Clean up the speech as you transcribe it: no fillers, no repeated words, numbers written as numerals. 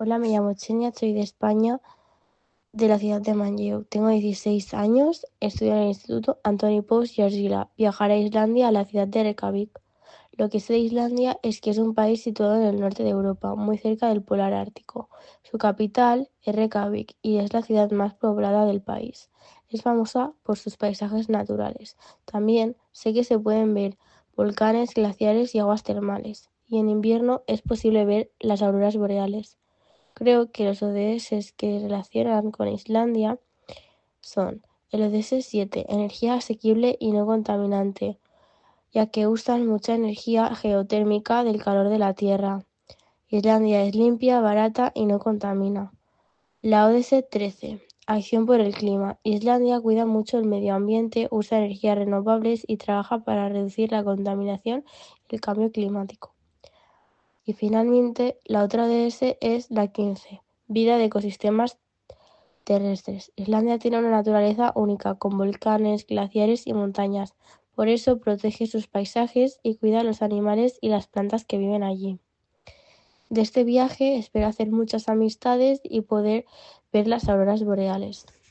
Hola, me llamo Chenia, soy de España, de la ciudad de Manlleu. Tengo 16 años, estudio en el Instituto Antoni Pous i Argila. Viajaré a Islandia, a la ciudad de Reykjavik. Lo que sé de Islandia es que es un país situado en el norte de Europa, muy cerca del polar ártico. Su capital es Reykjavik y es la ciudad más poblada del país. Es famosa por sus paisajes naturales. También sé que se pueden ver volcanes, glaciares y aguas termales. Y en invierno es posible ver las auroras boreales. Creo que los ODS que relacionan con Islandia son el ODS 7, energía asequible y no contaminante, ya que usan mucha energía geotérmica del calor de la Tierra. Islandia es limpia, barata y no contamina. La ODS 13, acción por el clima. Islandia cuida mucho el medio ambiente, usa energías renovables y trabaja para reducir la contaminación y el cambio climático. Y finalmente, la otra ODS es la 15, vida de ecosistemas terrestres. Islandia tiene una naturaleza única, con volcanes, glaciares y montañas. Por eso protege sus paisajes y cuida a los animales y las plantas que viven allí. De este viaje espero hacer muchas amistades y poder ver las auroras boreales.